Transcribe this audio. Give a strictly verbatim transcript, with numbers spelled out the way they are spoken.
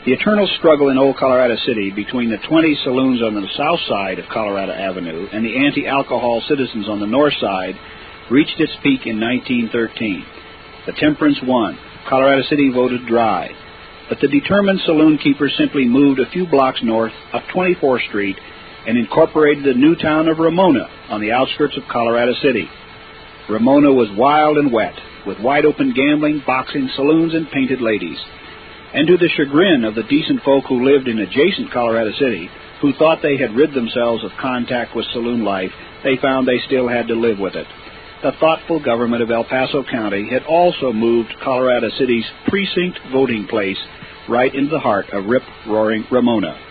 The eternal struggle in Old Colorado City between the twenty saloons on the south side of Colorado Avenue and the anti-alcohol citizens on the north side reached its peak in nineteen thirteen. The temperance won. Colorado City voted dry. But the determined saloon keepers simply moved a few blocks north up twenty-fourth Street and incorporated the new town of Ramona on the outskirts of Colorado City. Ramona was wild and wet, with wide-open gambling, boxing, saloons, and painted ladies. And to the chagrin of the decent folk who lived in adjacent Colorado City, who thought they had rid themselves of contact with saloon life, they found they still had to live with it. The thoughtful government of El Paso County had also moved Colorado City's precinct voting place right into the heart of rip-roaring Ramona.